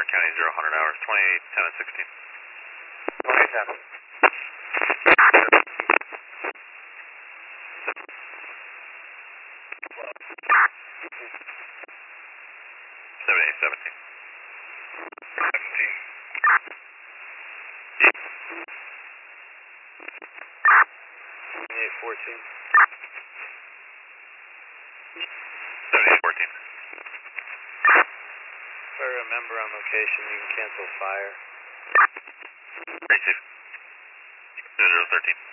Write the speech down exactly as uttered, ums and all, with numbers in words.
County zero hundred hours, twenty, ten and sixteen. twenty, ten. seventy-eight, seventeen. seventeen. twenty-eight, fourteen. seventy-eight, fourteen. If I remember on location, you can cancel fire. Receive. zero zero thirteen.